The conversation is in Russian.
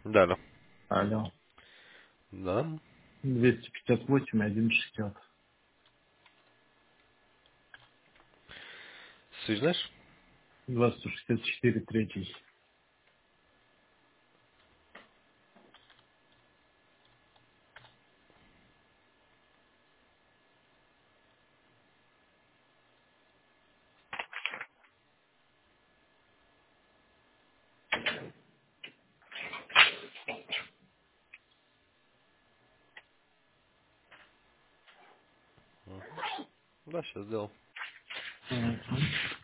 Да, да. Алло. Да. 258 160. Связь знаешь? 264 третий. Да, сейчас сделал. Мгм.